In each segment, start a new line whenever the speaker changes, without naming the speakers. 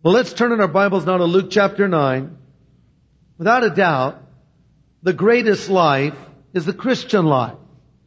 Well, let's turn in our Bibles now to Luke chapter 9. Without a doubt, the greatest life is the Christian life.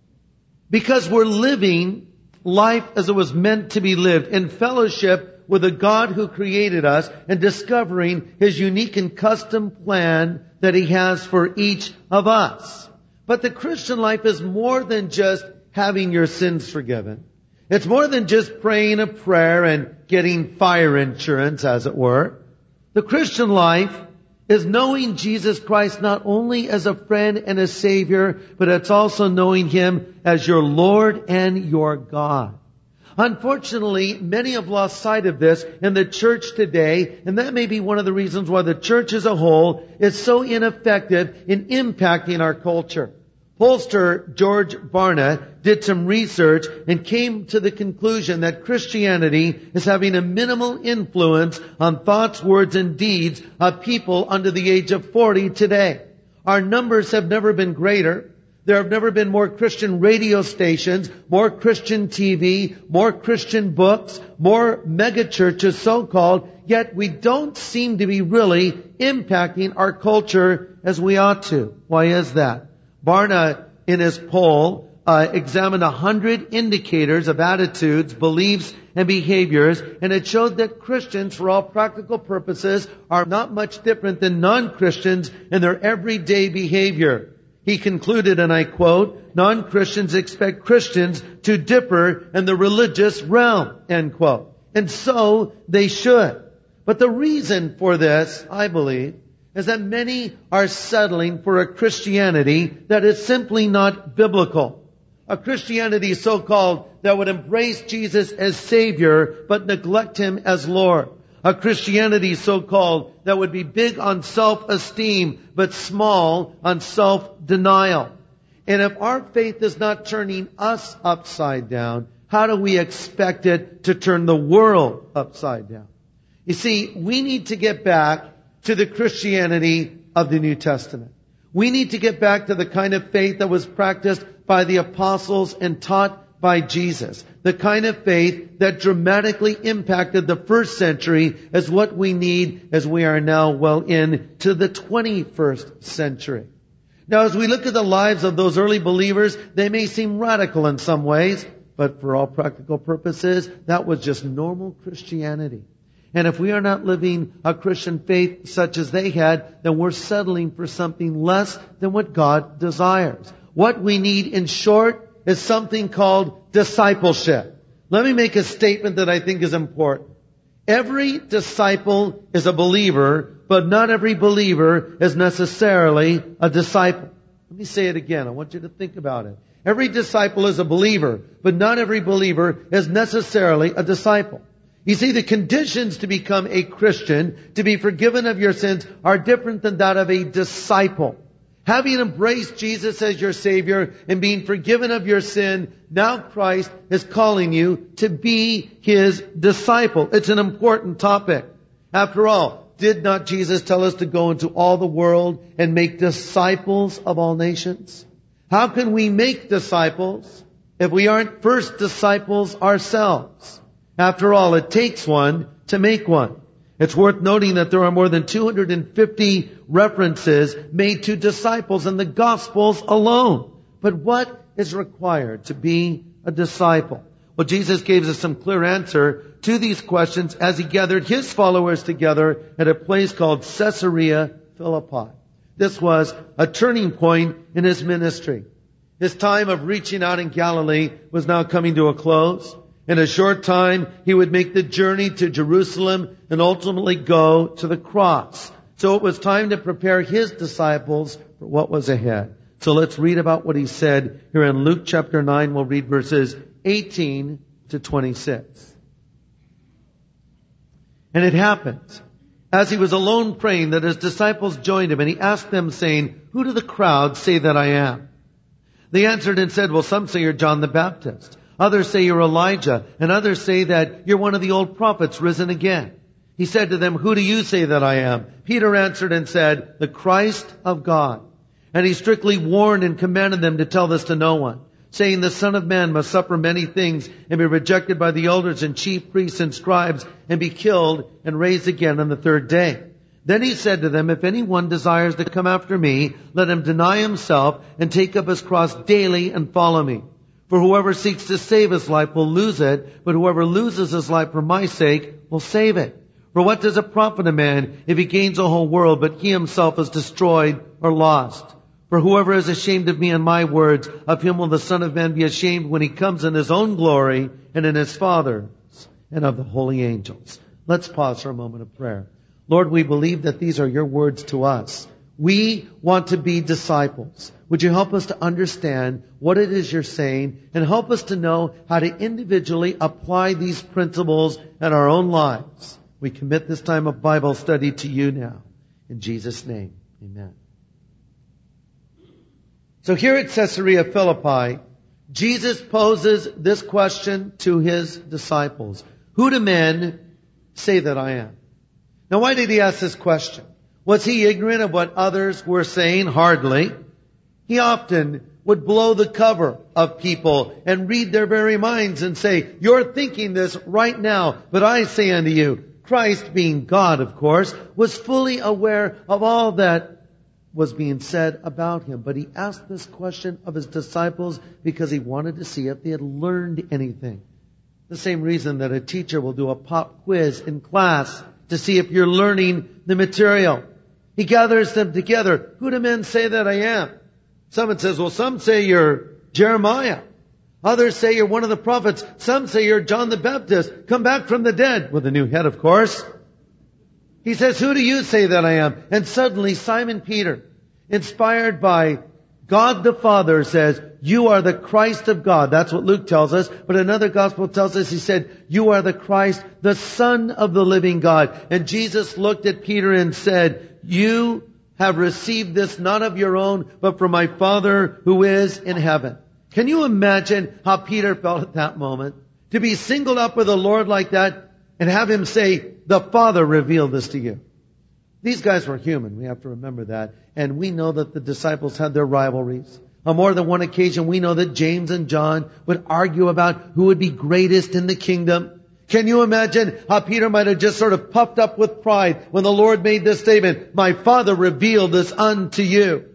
Because we're living life as it was meant to be lived, in fellowship with the God who created us and discovering His unique and custom plan that He has for each of us. But the Christian life is more than just having your sins forgiven. It's more than just praying a prayer and getting fire insurance, as it were. The Christian life is knowing Jesus Christ not only as a friend and a Savior, but it's also knowing Him as your Lord and your God. Unfortunately, many have lost sight of this in the church today, and that may be one of the reasons why the church as a whole is so ineffective in impacting our culture. Pollster George Barna did some research and came to the conclusion that Christianity is having a minimal influence on thoughts, words, and deeds of people under the age of 40 today. Our numbers have never been greater. There have never been more Christian radio stations, more Christian TV, more Christian books, more mega churches, so-called, yet we don't seem to be really impacting our culture as we ought to. Why is that? Barna, in his poll, examined 100 indicators of attitudes, beliefs, and behaviors, and it showed that Christians, for all practical purposes, are not much different than non-Christians in their everyday behavior. He concluded, and I quote, "Non-Christians expect Christians to differ in the religious realm," end quote. And so they should. But the reason for this, I believe, is that many are settling for a Christianity that is simply not biblical. A Christianity so-called that would embrace Jesus as Savior but neglect Him as Lord. A Christianity so-called that would be big on self-esteem but small on self-denial. And if our faith is not turning us upside down, how do we expect it to turn the world upside down? You see, we need to get back to the Christianity of the New Testament. We need to get back to the kind of faith that was practiced by the apostles and taught by Jesus. The kind of faith that dramatically impacted the first century as what we need as we are now well into the 21st century. Now, as we look at the lives of those early believers, they may seem radical in some ways, but for all practical purposes, that was just normal Christianity. And if we are not living a Christian faith such as they had, then we're settling for something less than what God desires. What we need, in short, is something called discipleship. Let me make a statement that I think is important. Every disciple is a believer, but not every believer is necessarily a disciple. Let me say it again. I want you to think about it. Every disciple is a believer, but not every believer is necessarily a disciple. You see, the conditions to become a Christian, to be forgiven of your sins, are different than that of a disciple. Having embraced Jesus as your Savior and being forgiven of your sin, now Christ is calling you to be His disciple. It's an important topic. After all, did not Jesus tell us to go into all the world and make disciples of all nations? How can we make disciples if we aren't first disciples ourselves? After all, it takes one to make one. It's worth noting that there are more than 250 references made to disciples in the Gospels alone. But what is required to be a disciple? Well, Jesus gave us some clear answer to these questions as He gathered His followers together at a place called Caesarea Philippi. This was a turning point in His ministry. His time of reaching out in Galilee was now coming to a close. In a short time, He would make the journey to Jerusalem and ultimately go to the cross. So it was time to prepare His disciples for what was ahead. So let's read about what He said here in Luke chapter 9. We'll read verses 18 to 26. And it happened, as He was alone praying, that His disciples joined Him, and He asked them, saying, "Who do the crowd say that I am?" They answered and said, "Well, some say you're John the Baptist. Others say you're Elijah, and others say that you're one of the old prophets risen again." He said to them, "Who do you say that I am?" Peter answered and said, "The Christ of God." And He strictly warned and commanded them to tell this to no one. saying, the Son of Man must suffer many things and be rejected by the elders and chief priests and scribes and be killed and raised again on the third day. Then he said to them, if anyone desires to come after me, let him deny himself and take up his cross daily and follow me. For whoever seeks to save his life will lose it, but whoever loses his life for my sake will save it. For what does it profit a man if he gains the whole world, but he himself is destroyed or lost? For whoever is ashamed of me and my words, of him will the Son of Man be ashamed when he comes in his own glory and in his Father's and of the holy angels. Let's pause for a moment of prayer. Lord, we believe that these are your words to us. We want to be disciples. Would you help us to understand what it is you're saying and help us to know how to individually apply these principles in our own lives? We commit this time of Bible study to you now. In Jesus' name, amen. So here at Caesarea Philippi, Jesus poses this question to his disciples. Who do men say that I am? Now, why did he ask this question? Was he ignorant of what others were saying? Hardly. He often would blow the cover of people and read their very minds and say, you're thinking this right now, but I say unto you, Christ, being God, of course, was fully aware of all that was being said about him. But he asked this question of his disciples because he wanted to see if they had learned anything. The same reason that a teacher will do a pop quiz in class to see if you're learning the material. He gathers them together. Who do men say that I am? Someone says, well, some say you're Jeremiah. Others say you're one of the prophets. Some say you're John the Baptist, come back from the dead. With a new head, of course. He says, who do you say that I am? And suddenly Simon Peter, inspired by God the Father, says, you are the Christ of God. That's what Luke tells us. But another gospel tells us, he said, you are the Christ, the Son of the living God. And Jesus looked at Peter and said, you have received this not of your own, but from my Father who is in heaven. Can you imagine how Peter felt at that moment? To be singled up with the Lord like that and have him say, the Father revealed this to you. These guys were human. We have to remember that. And we know that the disciples had their rivalries. On more than one occasion, we know that James and John would argue about who would be greatest in the kingdom. Can you imagine how Peter might have just sort of puffed up with pride when the Lord made this statement, my Father revealed this unto you.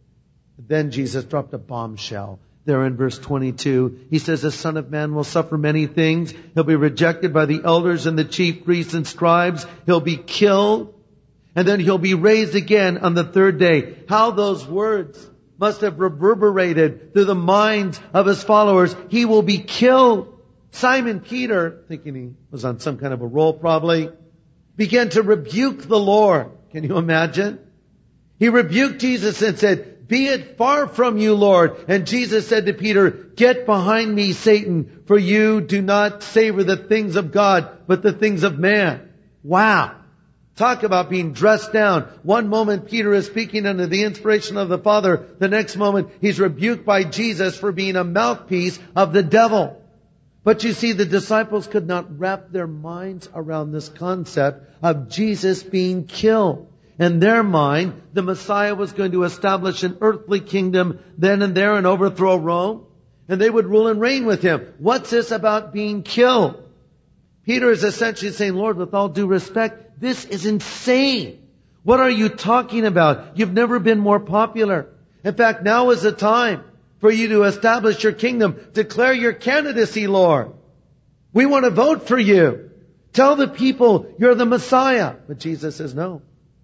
But then Jesus dropped a bombshell. There in verse 22, he says, the Son of Man will suffer many things. He'll be rejected by the elders and the chief priests and scribes. He'll be killed. And then he'll be raised again on the third day. How those words must have reverberated through the minds of his followers. He will be killed. Simon Peter, thinking he was on some kind of a roll probably, began to rebuke the Lord. Can you imagine? He rebuked Jesus and said, be it far from you, Lord. And Jesus said to Peter, get behind me, Satan, for you do not savor the things of God, but the things of man. Wow. Talk about being dressed down. One moment Peter is speaking under the inspiration of the Father. The next moment he's rebuked by Jesus for being a mouthpiece of the devil. But you see, the disciples could not wrap their minds around this concept of Jesus being killed. In their mind, the Messiah was going to establish an earthly kingdom then and there and overthrow Rome. And they would rule and reign with him. What's this about being killed? Peter is essentially saying, Lord, with all due respect, this is insane. What are you talking about? You've never been more popular. In fact, now is the time for you to establish your kingdom. Declare your candidacy, Lord. We want to vote for you. Tell the people you're the Messiah. But Jesus says, no.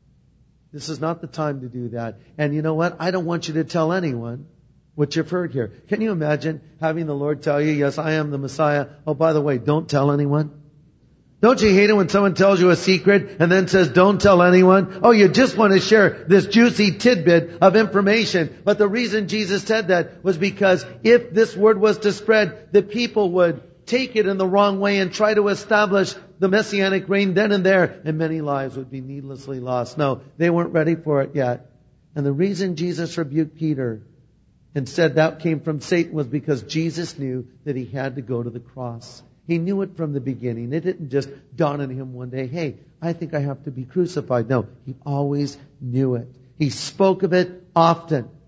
This is not the time to do that. And you know what? I don't want you to tell anyone what you've heard here. Can you imagine having the Lord tell you, yes, I am the Messiah. Oh, by the way, don't tell anyone. Don't you hate it when someone tells you a secret and then says, don't tell anyone? Oh, you just want to share this juicy tidbit of information. But the reason Jesus said that was because if this word was to spread, the people would take it in the wrong way and try to establish the Messianic reign then and there, and many lives would be needlessly lost. No, they weren't ready for it yet. And the reason Jesus rebuked Peter and said that came from Satan was because Jesus knew that he had to go to the cross. He knew it from the beginning. It didn't just dawn on him one day, hey, I think I have to be crucified. No, he always knew it. He spoke of it often.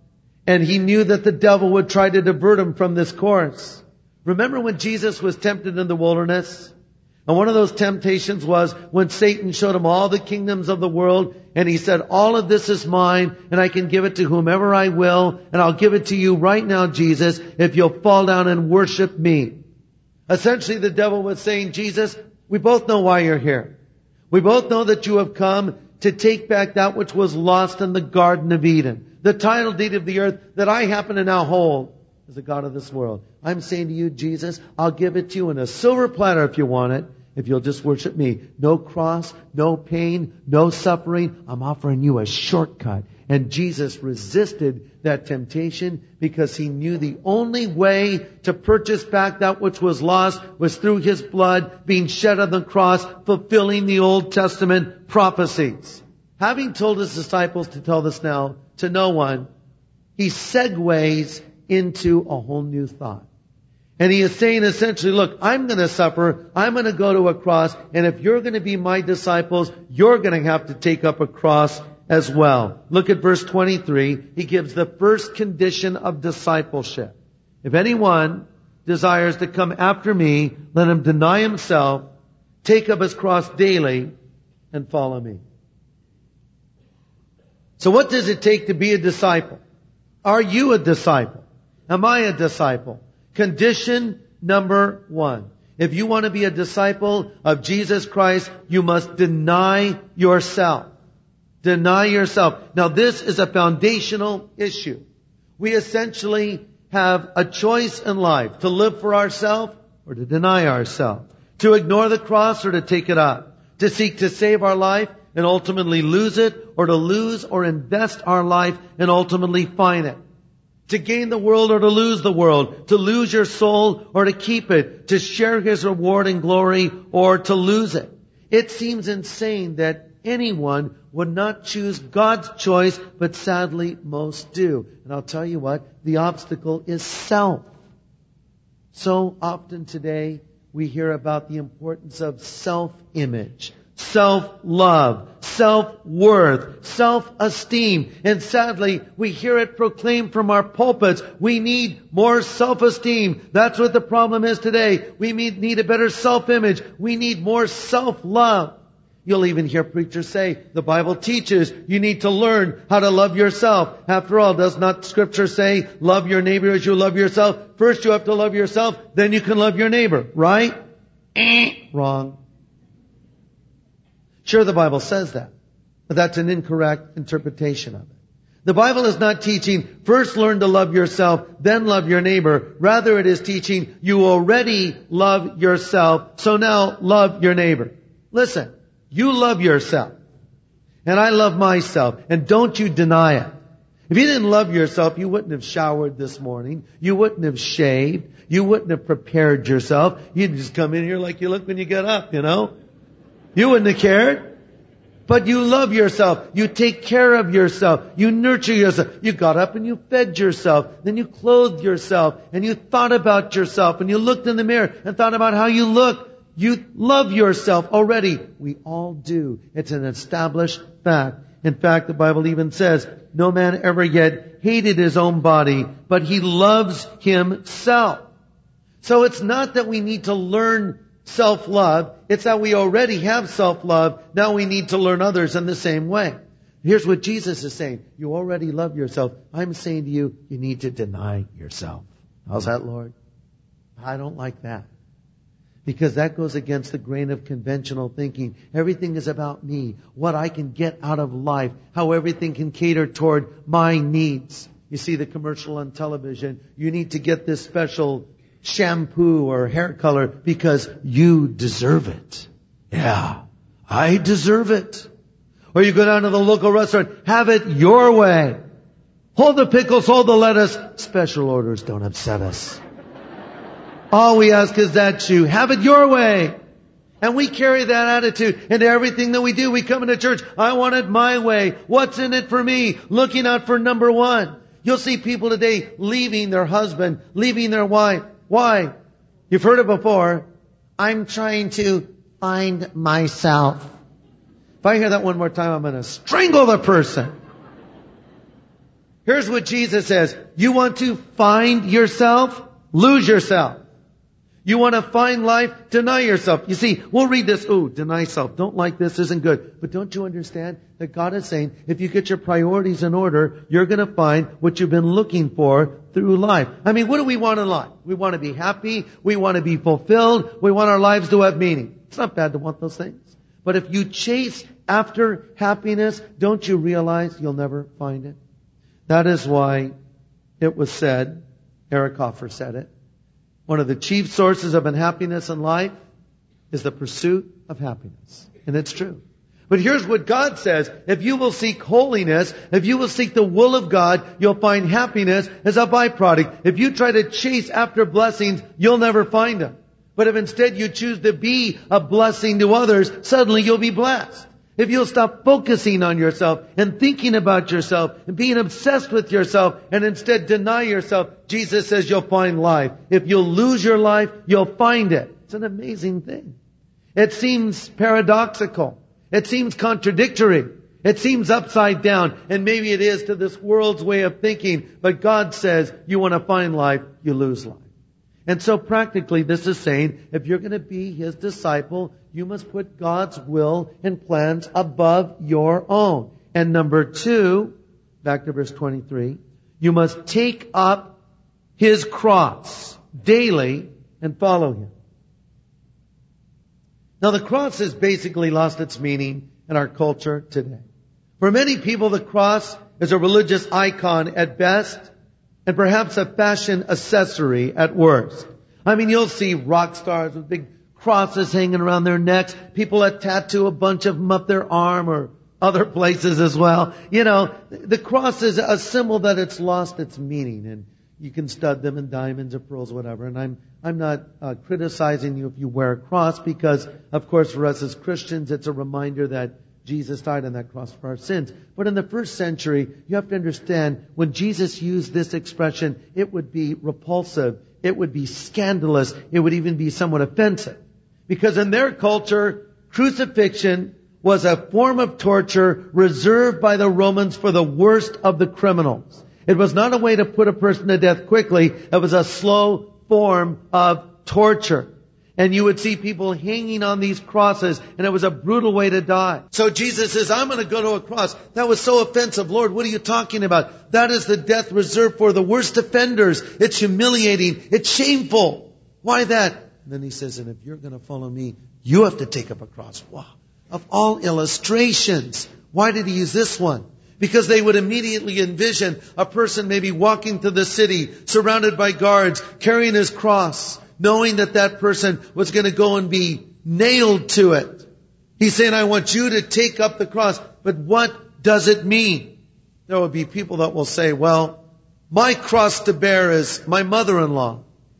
And he knew that the devil would try to divert him from this course. Remember when Jesus was tempted in the wilderness? And one of those temptations was when Satan showed him all the kingdoms of the world, and he said, all of this is mine, and I can give it to whomever I will, and I'll give it to you right now, Jesus, if you'll fall down and worship me. Essentially, the devil was saying, Jesus, we both know why you're here. We both know that you have come to take back that which was lost in the Garden of Eden. The title deed of the earth that I happen to now hold as the God of this world. I'm saying to you, Jesus, I'll give it to you in a silver platter if you want it, if you'll just worship me. No cross, no pain, no suffering. I'm offering you a shortcut. And Jesus resisted that temptation because he knew the only way to purchase back that which was lost was through his blood being shed on the cross, fulfilling the Old Testament prophecies. Having told his disciples to tell this now to no one, he segues into a whole new thought. And he is saying essentially, look, I'm going to suffer, I'm going to go to a cross, and if you're going to be my disciples, you're going to have to take up a cross as well. Look at verse 23. He gives the first condition of discipleship. If anyone desires to come after me, let him deny himself, take up his cross daily, and follow me. So what does it take to be a disciple? Are you a disciple? Am I a disciple? Condition number 1. If you want to be a disciple of Jesus Christ, you must deny yourself. Deny yourself. Now this is a foundational issue. We essentially have a choice in life to live for ourselves or to deny ourselves. To ignore the cross or to take it up. To seek to save our life and ultimately lose it, or to lose or invest our life and ultimately find it. To gain the world or to lose the world. To lose your soul or to keep it. To share His reward and glory or to lose it. It seems insane that anyone would not choose God's choice, but sadly most do. And I'll tell you what, the obstacle is self. So often today we hear about the importance of self-image, self-love, self-worth, self-esteem. And sadly, we hear it proclaimed from our pulpits. We need more self-esteem. That's what the problem is today. We need a better self-image. We need more self-love. You'll even hear preachers say, the Bible teaches you need to learn how to love yourself. After all, does not Scripture say, love your neighbor as you love yourself? First you have to love yourself, then you can love your neighbor, right? Wrong. Sure, the Bible says that, but that's an incorrect interpretation of it. The Bible is not teaching, first learn to love yourself, then love your neighbor. Rather, it is teaching, you already love yourself, so now love your neighbor. Listen, you love yourself, and I love myself, and don't you deny it. If you didn't love yourself, you wouldn't have showered this morning, you wouldn't have shaved, you wouldn't have prepared yourself. You'd just come in here like you look when you get up, you know. You wouldn't have cared. But you love yourself. You take care of yourself. You nurture yourself. You got up and you fed yourself. Then you clothed yourself. And you thought about yourself. And you looked in the mirror and thought about how you look. You love yourself already. We all do. It's an established fact. In fact, the Bible even says, no man ever yet hated his own body, but he loves himself. So it's not that we need to learn self-love. It's that we already have self-love. Now we need to learn others in the same way. Here's what Jesus is saying. You already love yourself. I'm saying to you, you need to deny yourself. How's that, Lord? I don't like that. Because that goes against the grain of conventional thinking. Everything is about me. What I can get out of life. How everything can cater toward my needs. You see the commercial on television. You need to get this special shampoo or hair color because you deserve it. Yeah, I deserve it. Or you go down to the local restaurant, have it your way. Hold the pickles, hold the lettuce. Special orders don't upset us. All we ask is that you have it your way. And we carry that attitude into everything that we do. We come into church, I want it my way. What's in it for me? Looking out for number one. You'll see people today leaving their husband, leaving their wife. Why? You've heard it before. I'm trying to find myself. If I hear that one more time, I'm going to strangle the person. Here's what Jesus says. You want to find yourself? Lose yourself. You want to find life? Deny yourself. You see, we'll read this. Oh, deny self. Don't like this. Isn't good. But don't you understand that God is saying, if you get your priorities in order, you're going to find what you've been looking for through life. I mean, what do we want in life? We want to be happy. We want to be fulfilled. We want our lives to have meaning. It's not bad to want those things. But if you chase after happiness, don't you realize you'll never find it? That is why it was said, Eric Hoffer said it, one of the chief sources of unhappiness in life is the pursuit of happiness. And it's true. But here's what God says. If you will seek holiness, if you will seek the will of God, you'll find happiness as a byproduct. If you try to chase after blessings, you'll never find them. But if instead you choose to be a blessing to others, suddenly you'll be blessed. If you'll stop focusing on yourself and thinking about yourself and being obsessed with yourself and instead deny yourself, Jesus says you'll find life. If you'll lose your life, you'll find it. It's an amazing thing. It seems paradoxical. It seems contradictory. It seems upside down. And maybe it is to this world's way of thinking. But God says you want to find life, you lose life. And so practically this is saying, if you're going to be His disciple, you must put God's will and plans above your own. And number 2, back to verse 23, you must take up His cross daily and follow Him. Now the cross has basically lost its meaning in our culture today. For many people, the cross is a religious icon at best, and perhaps a fashion accessory at worst. I mean, you'll see rock stars with big crosses hanging around their necks. People that tattoo a bunch of them up their arm or other places as well. You know, the cross is a symbol that it's lost its meaning, and you can stud them in diamonds or pearls, whatever. And I'm not criticizing you if you wear a cross, because, of course, for us as Christians, it's a reminder that Jesus died on that cross for our sins. But in the first century, you have to understand, when Jesus used this expression, it would be repulsive. It would be scandalous. It would even be somewhat offensive. Because in their culture, crucifixion was a form of torture reserved by the Romans for the worst of the criminals. It was not a way to put a person to death quickly. It was a slow form of torture. And you would see people hanging on these crosses, and it was a brutal way to die. So Jesus says, I'm going to go to a cross. That was so offensive. Lord, what are you talking about? That is the death reserved for the worst offenders. It's humiliating. It's shameful. Why that? And then He says, and if you're going to follow me, you have to take up a cross. Wow. Of all illustrations, why did He use this one? Because they would immediately envision a person maybe walking through the city, surrounded by guards, carrying his cross, knowing that that person was going to go and be nailed to it. He's saying, I want you to take up the cross. But what does it mean? There will be people that will say, well, my cross to bear is my mother-in-law.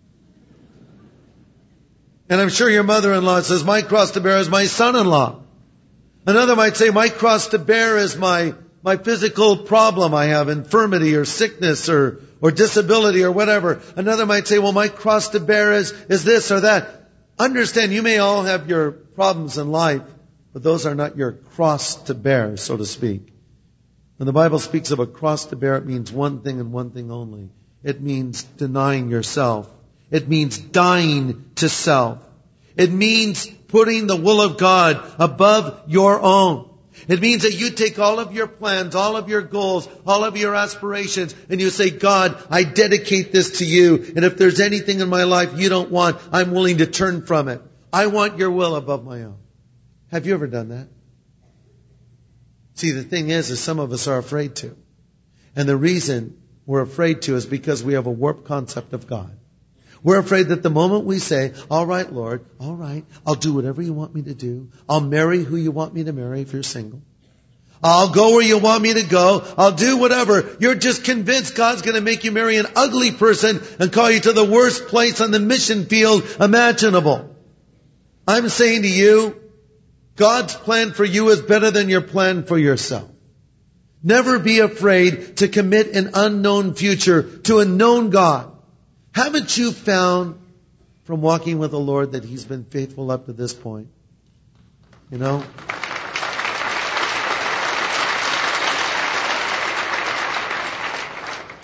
And I'm sure your mother-in-law says, my cross to bear is my son-in-law. Another might say, my cross to bear is my physical problem I have, infirmity or sickness or disability or whatever. Another might say, well, my cross to bear is this or that. Understand, you may all have your problems in life, but those are not your cross to bear, so to speak. When the Bible speaks of a cross to bear, it means one thing and one thing only. It means denying yourself. It means dying to self. It means putting the will of God above your own. It means that you take all of your plans, all of your goals, all of your aspirations, and you say, God, I dedicate this to you. And if there's anything in my life you don't want, I'm willing to turn from it. I want your will above my own. Have you ever done that? See, the thing is some of us are afraid to. And the reason we're afraid to is because we have a warped concept of God. We're afraid that the moment we say, all right, Lord, all right, I'll do whatever you want me to do. I'll marry who you want me to marry if you're single. I'll go where you want me to go. I'll do whatever. You're just convinced God's going to make you marry an ugly person and call you to the worst place on the mission field imaginable. I'm saying to you, God's plan for you is better than your plan for yourself. Never be afraid to commit an unknown future to a known God. Haven't you found from walking with the Lord that He's been faithful up to this point? You know?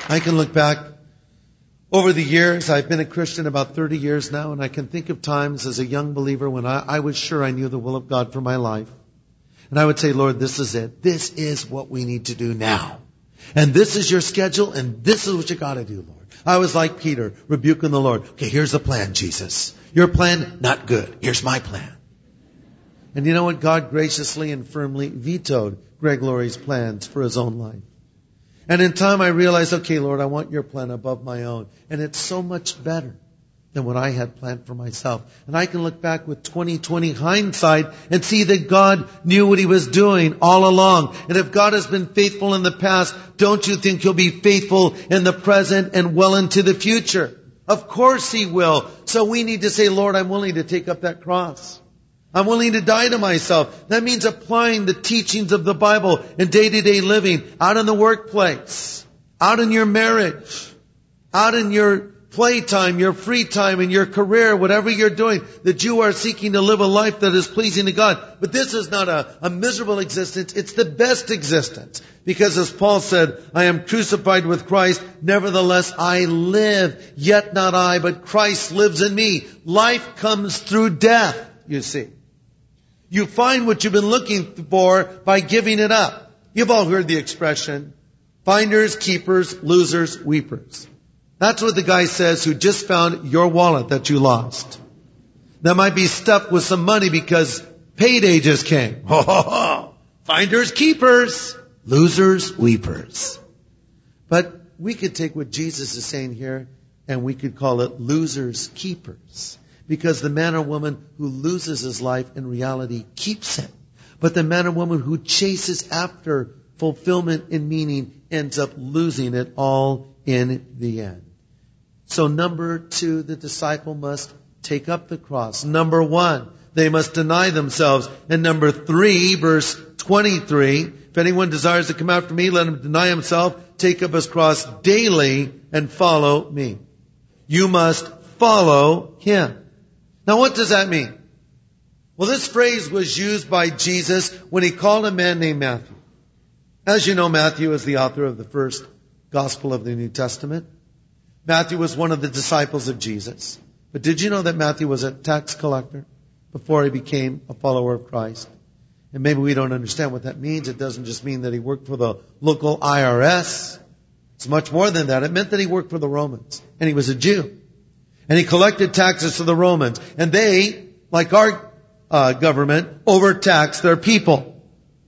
I can look back over the years. I've been a Christian about 30 years now, and I can think of times as a young believer when I was sure I knew the will of God for my life. And I would say, Lord, this is it. This is what we need to do now. And this is your schedule, and this is what you got to do, Lord. I was like Peter, rebuking the Lord. Okay, here's the plan, Jesus. Your plan, not good. Here's my plan. And you know what? God graciously and firmly vetoed Greg Laurie's plans for his own life. And in time I realized, okay, Lord, I want your plan above my own. And it's so much better than what I had planned for myself. And I can look back with 20/20 hindsight and see that God knew what He was doing all along. And if God has been faithful in the past, don't you think He'll be faithful in the present and well into the future? Of course He will. So we need to say, Lord, I'm willing to take up that cross. I'm willing to die to myself. That means applying the teachings of the Bible in day-to-day living, out in the workplace, out in your marriage, out in your playtime, your free time, in your career, whatever you're doing, that you are seeking to live a life that is pleasing to God. But this is not a miserable existence. It's the best existence. Because as Paul said, I am crucified with Christ. Nevertheless, I live. Yet not I, but Christ lives in me. Life comes through death, you see. You find what you've been looking for by giving it up. You've all heard the expression, finders, keepers, losers, weepers. That's what the guy says who just found your wallet that you lost. That might be stuffed with some money because payday just came. Ho, ho, ho. Finders, keepers, losers, weepers. But we could take what Jesus is saying here and we could call it losers, keepers. Because the man or woman who loses his life in reality keeps it. But the man or woman who chases after fulfillment and meaning ends up losing it all in the end. So number 2, the disciple must take up the cross. Number 1, they must deny themselves. And number 3, verse 23, if anyone desires to come after me, let him deny himself, take up his cross daily and follow me. You must follow him. Now what does that mean? Well, this phrase was used by Jesus when He called a man named Matthew. As you know, Matthew is the author of the first gospel of the New Testament. Matthew was one of the disciples of Jesus. But did you know that Matthew was a tax collector before he became a follower of Christ? And maybe we don't understand what that means. It doesn't just mean that he worked for the local IRS. It's much more than that. It meant that he worked for the Romans. And he was a Jew. And he collected taxes for the Romans. And they, like our government, overtaxed their people.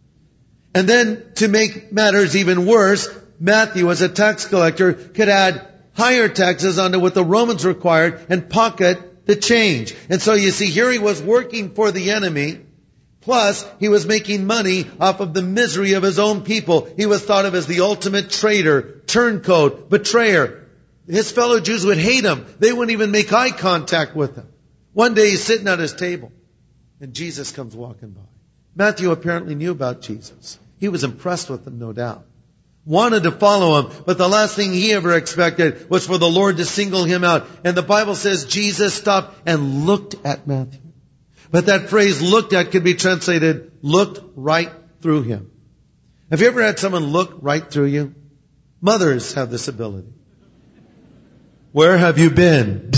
And then, to make matters even worse, Matthew, as a tax collector, could add higher taxes onto what the Romans required and pocket the change. And so you see, here he was working for the enemy, plus he was making money off of the misery of his own people. He was thought of as the ultimate traitor, turncoat, betrayer. His fellow Jews would hate him. They wouldn't even make eye contact with him. One day he's sitting at his table and Jesus comes walking by. Matthew apparently knew about Jesus. He was impressed with him, no doubt. Wanted to follow him, but the last thing he ever expected was for the Lord to single him out. And the Bible says Jesus stopped and looked at Matthew. But that phrase looked at could be translated looked right through him. Have you ever had someone look right through you? Mothers have this ability. Where have you been?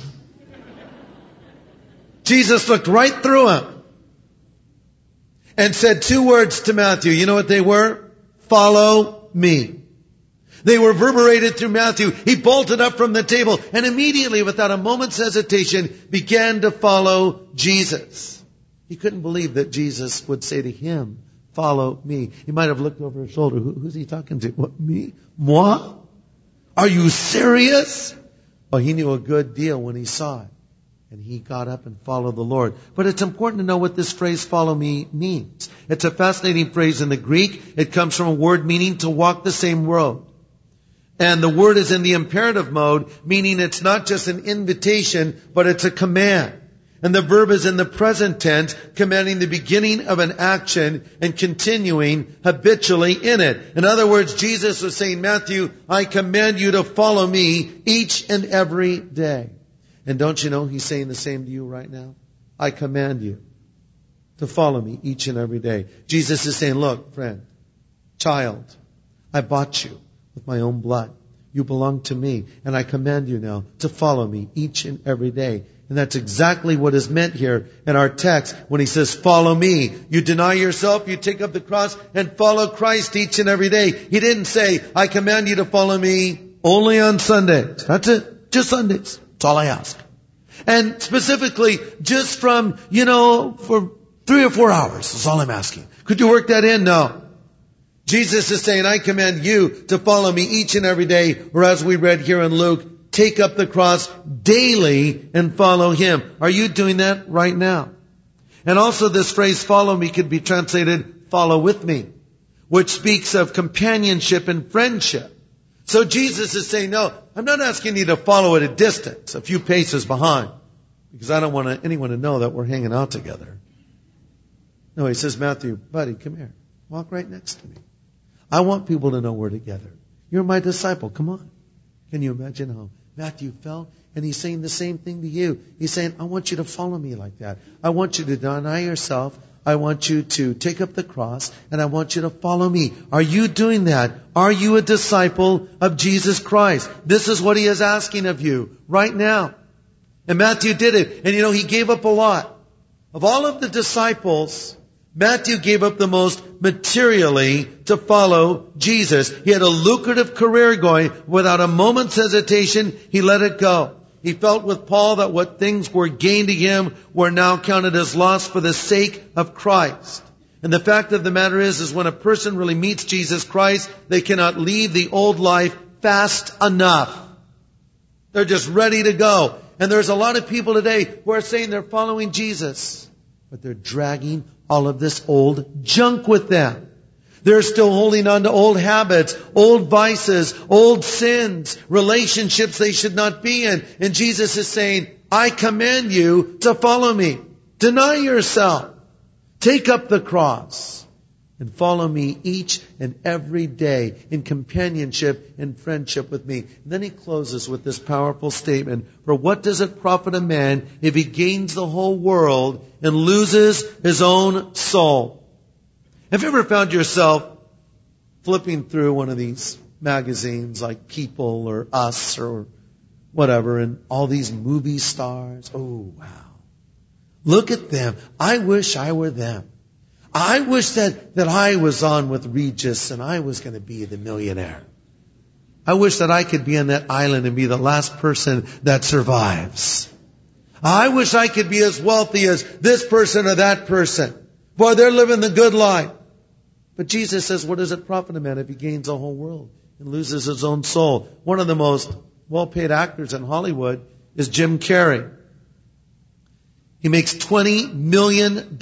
Jesus looked right through him and said 2 words to Matthew. You know what they were? Follow me. They reverberated through Matthew. He bolted up from the table and immediately, without a moment's hesitation, began to follow Jesus. He couldn't believe that Jesus would say to him, follow me. He might have looked over his shoulder. Who's he talking to? What, me? Moi? Are you serious? Well, he knew a good deal when he saw it. And he got up and followed the Lord. But it's important to know what this phrase, follow me, means. It's a fascinating phrase in the Greek. It comes from a word meaning to walk the same road. And the word is in the imperative mode, meaning it's not just an invitation, but it's a command. And the verb is in the present tense, commanding the beginning of an action and continuing habitually in it. In other words, Jesus was saying, Matthew, I command you to follow me each and every day. And don't you know He's saying the same to you right now? I command you to follow me each and every day. Jesus is saying, look, friend, child, I bought you with my own blood. You belong to me. And I command you now to follow me each and every day. And that's exactly what is meant here in our text when he says, follow me. You deny yourself, you take up the cross and follow Christ each and every day. He didn't say, I command you to follow me only on Sundays. That's it. Just Sundays. That's all I ask. And specifically, just from, for 3 or 4 hours. That's all I'm asking. Could you work that in? No. Jesus is saying, I command you to follow me each and every day. Or as we read here in Luke, take up the cross daily and follow him. Are you doing that right now? And also this phrase, follow me, could be translated, follow with me, which speaks of companionship and friendship. So Jesus is saying, no, I'm not asking you to follow at a distance, a few paces behind, because I don't want anyone to know that we're hanging out together. No, he says, Matthew, buddy, come here. Walk right next to me. I want people to know we're together. You're my disciple. Come on. Can you imagine how Matthew felt? And he's saying the same thing to you. He's saying, I want you to follow me like that. I want you to deny yourself. I want you to take up the cross, and I want you to follow me. Are you doing that? Are you a disciple of Jesus Christ? This is what he is asking of you right now. And Matthew did it. And he gave up a lot. Of all of the disciples, Matthew gave up the most materially to follow Jesus. He had a lucrative career going. Without a moment's hesitation, he let it go. He felt with Paul that what things were gained to him were now counted as loss for the sake of Christ. And the fact of the matter is when a person really meets Jesus Christ, they cannot leave the old life fast enough. They're just ready to go. And there's a lot of people today who are saying they're following Jesus, but they're dragging all of this old junk with them. They're still holding on to old habits, old vices, old sins, relationships they should not be in. And Jesus is saying, I command you to follow me. Deny yourself. Take up the cross and follow me each and every day in companionship and friendship with me. And then he closes with this powerful statement, for what does it profit a man if he gains the whole world and loses his own soul? Have you ever found yourself flipping through one of these magazines like People or Us or whatever, and all these movie stars? Oh, wow. Look at them. I wish I were them. I wish that I was on with Regis and I was going to be the millionaire. I wish that I could be on that island and be the last person that survives. I wish I could be as wealthy as this person or that person. Boy, they're living the good life. But Jesus says, what does it profit a man if he gains the whole world and loses his own soul? One of the most well-paid actors in Hollywood is Jim Carrey. He makes $20 million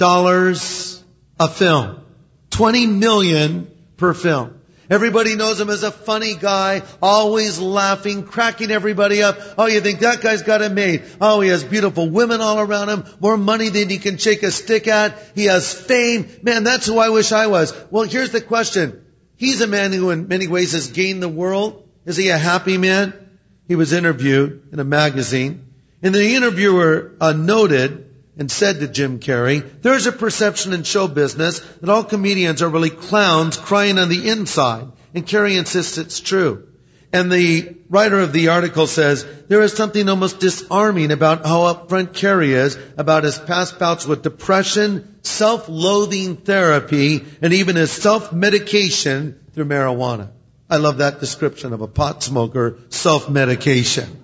a film. $20 million per film. Everybody knows him as a funny guy, always laughing, cracking everybody up. Oh, you think that guy's got it made? Oh, he has beautiful women all around him, more money than he can shake a stick at. He has fame. Man, that's who I wish I was. Well, here's the question. He's a man who in many ways has gained the world. Is he a happy man? He was interviewed in a magazine, and the interviewer noted and said to Jim Carrey, there's a perception in show business that all comedians are really clowns crying on the inside. And Carrey insists it's true. And the writer of the article says, there is something almost disarming about how upfront Carrey is about his past bouts with depression, self-loathing therapy, and even his self-medication through marijuana. I love that description of a pot smoker, self-medication.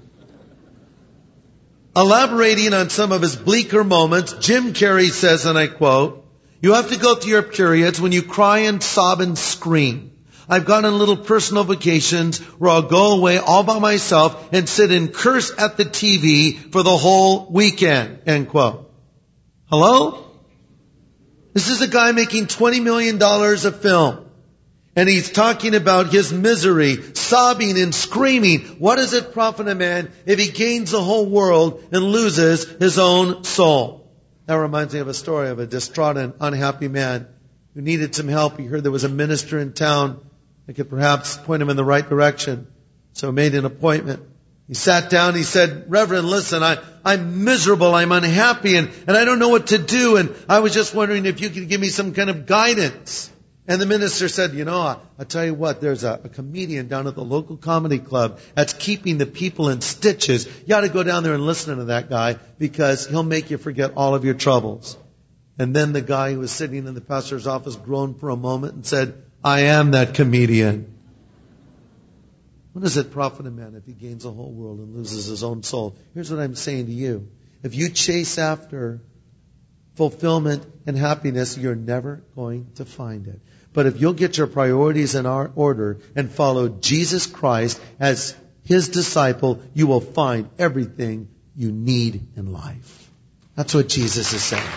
Elaborating on some of his bleaker moments, Jim Carrey says, and I quote, you have to go through your periods when you cry and sob and scream. I've gone on little personal vacations where I'll go away all by myself and sit and curse at the TV for the whole weekend, end quote. Hello? This is a guy making $20 million a film. And he's talking about his misery, sobbing and screaming. What does it profit a man if he gains the whole world and loses his own soul? That reminds me of a story of a distraught and unhappy man who needed some help. He heard there was a minister in town that could perhaps point him in the right direction. So he made an appointment. He sat down. He said, Reverend, listen, I'm miserable. I'm unhappy and I don't know what to do. And I was just wondering if you could give me some kind of guidance. And the minister said, I'll tell you what, there's a comedian down at the local comedy club that's keeping the people in stitches. You ought to go down there and listen to that guy because he'll make you forget all of your troubles. And then the guy who was sitting in the pastor's office groaned for a moment and said, I am that comedian. What does it profit a man if he gains the whole world and loses his own soul? Here's what I'm saying to you. If you chase after fulfillment and happiness, you're never going to find it. But if you'll get your priorities in order and follow Jesus Christ as His disciple, you will find everything you need in life. That's what Jesus is saying.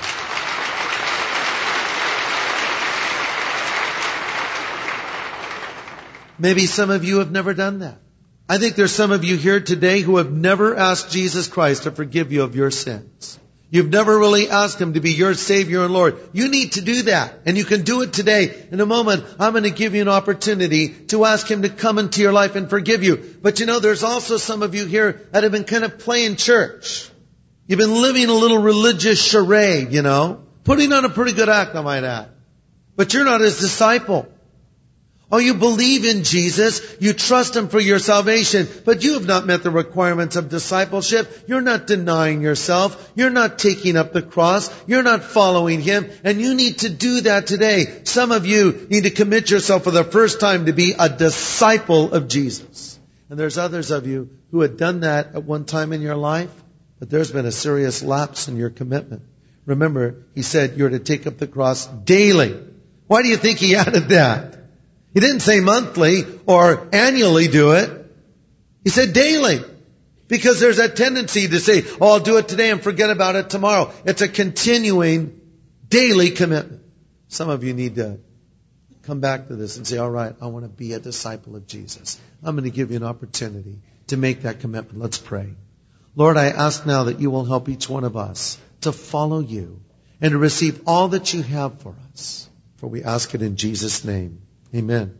Maybe some of you have never done that. I think there's some of you here today who have never asked Jesus Christ to forgive you of your sins. You've never really asked Him to be your Savior and Lord. You need to do that. And you can do it today. In a moment, I'm going to give you an opportunity to ask Him to come into your life and forgive you. But there's also some of you here that have been kind of playing church. You've been living a little religious charade, putting on a pretty good act, I might add. But you're not His disciple. Oh, you believe in Jesus, you trust Him for your salvation, but you have not met the requirements of discipleship. You're not denying yourself. You're not taking up the cross. You're not following Him, and you need to do that today. Some of you need to commit yourself for the first time to be a disciple of Jesus. And there's others of you who had done that at one time in your life, but there's been a serious lapse in your commitment. Remember, He said you're to take up the cross daily. Why do you think He added that? He didn't say monthly or annually do it. He said daily. Because there's that tendency to say, I'll do it today and forget about it tomorrow. It's a continuing daily commitment. Some of you need to come back to this and say, all right, I want to be a disciple of Jesus. I'm going to give you an opportunity to make that commitment. Let's pray. Lord, I ask now that you will help each one of us to follow you and to receive all that you have for us. For we ask it in Jesus' name. Amen.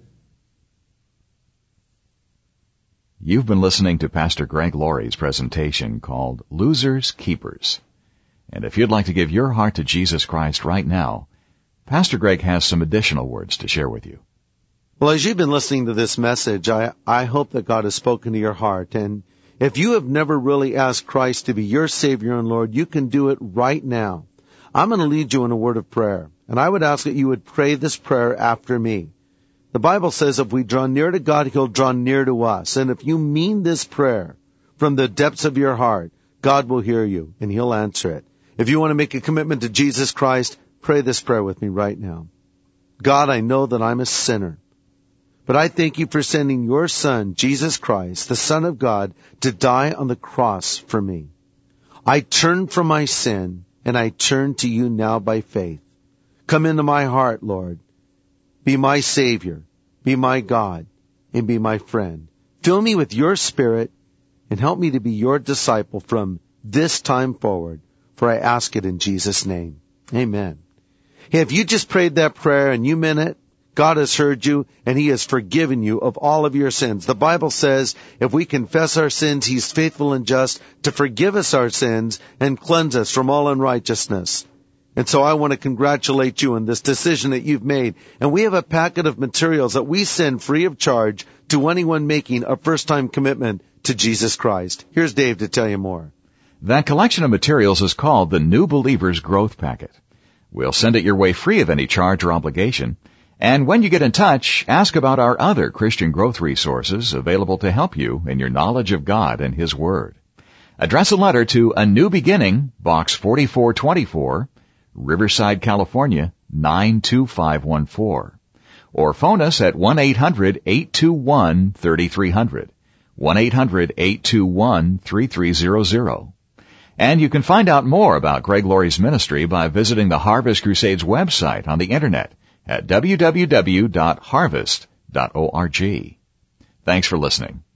You've been listening to Pastor Greg Laurie's presentation called Losers Keepers. And if you'd like to give your heart to Jesus Christ right now, Pastor Greg has some additional words to share with you.
Well, as you've been listening to this message, I hope that God has spoken to your heart. And if you have never really asked Christ to be your Savior and Lord, you can do it right now. I'm going to lead you in a word of prayer. And I would ask that you would pray this prayer after me. The Bible says if we draw near to God, He'll draw near to us. And if you mean this prayer from the depths of your heart, God will hear you and He'll answer it. If you want to make a commitment to Jesus Christ, pray this prayer with me right now. God, I know that I'm a sinner, but I thank you for sending your Son, Jesus Christ, the Son of God, to die on the cross for me. I turn from my sin and I turn to you now by faith. Come into my heart, Lord. Be my Savior, be my God, and be my friend. Fill me with your Spirit and help me to be your disciple from this time forward, for I ask it in Jesus' name. Amen. Hey, if you just prayed that prayer and you meant it, God has heard you and He has forgiven you of all of your sins. The Bible says if we confess our sins, He's faithful and just to forgive us our sins and cleanse us from all unrighteousness. And so I want to congratulate you on this decision that you've made. And we have a packet of materials that we send free of charge to anyone making a first-time commitment to Jesus Christ. Here's Dave to tell you more.
That collection of materials is called the New Believer's Growth Packet. We'll send it your way free of any charge or obligation. And when you get in touch, ask about our other Christian growth resources available to help you in your knowledge of God and His Word. Address a letter to A New Beginning, Box 4424, Riverside, California, 92514. Or phone us at 1-800-821-3300, 1-800-821-3300. And you can find out more about Greg Laurie's ministry by visiting the Harvest Crusades website on the Internet at www.harvest.org. Thanks for listening.